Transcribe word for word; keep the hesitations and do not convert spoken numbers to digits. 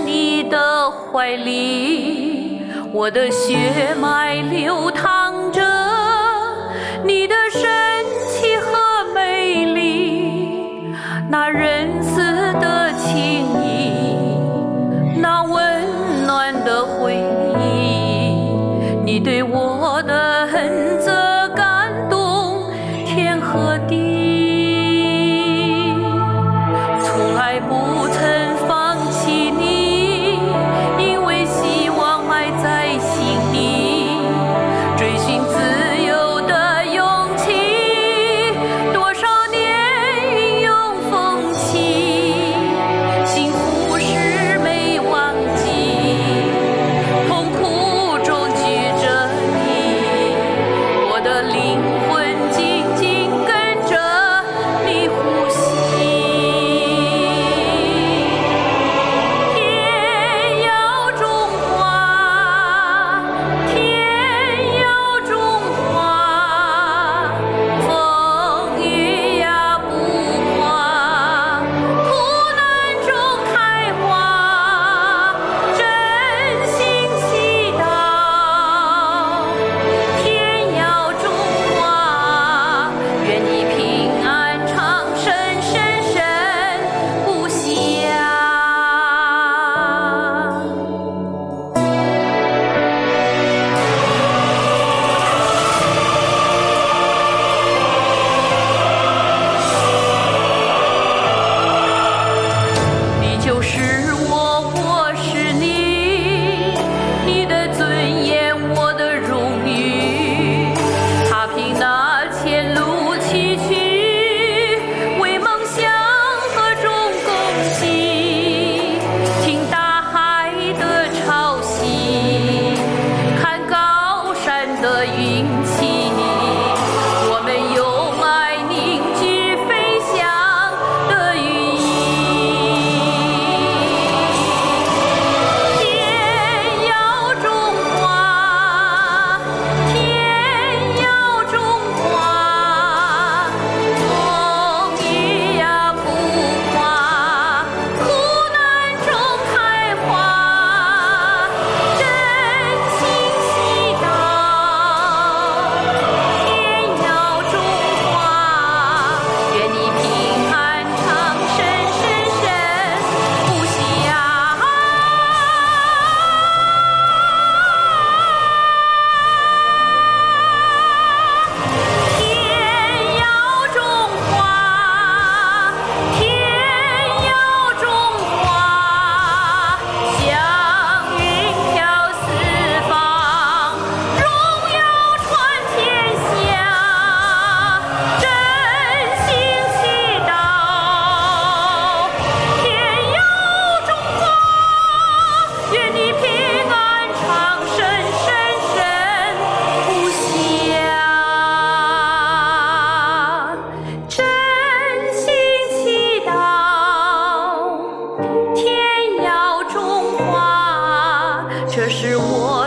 你的怀里，我的血脉流淌着你的神奇和美丽，那仁慈的情谊，那温暖的回忆，你对我的恩泽感动天和地，从来不曾放弃你，因为希望埋在心底，追寻自由的勇气，多少年云涌风起，幸福是没忘记，痛苦中举着你，我的灵魂紧紧跟着你呼吸。天要种花，天要种花，风雨呀不垮，苦难中开花，真心祈祷。天要种花，愿你平安长生，生生不息呀。你就是我，我是你，你的尊严，我的荣誉。踏平那前路崎岖，为梦想和衷恭喜。听大海的潮汐，看高山的云起，我们用爱凝聚飞翔的羽翼。天要种花，天要种花，风雨呀不垮，苦难中开花，真心祈祷。天要种花，愿你平安长生，生生不息呀。天要种花，天要种花，祥云飘四方，荣耀传天下，真心祈祷。天要种花，愿你平安长生，生生不息呀。真心祈祷，天要种花，这是我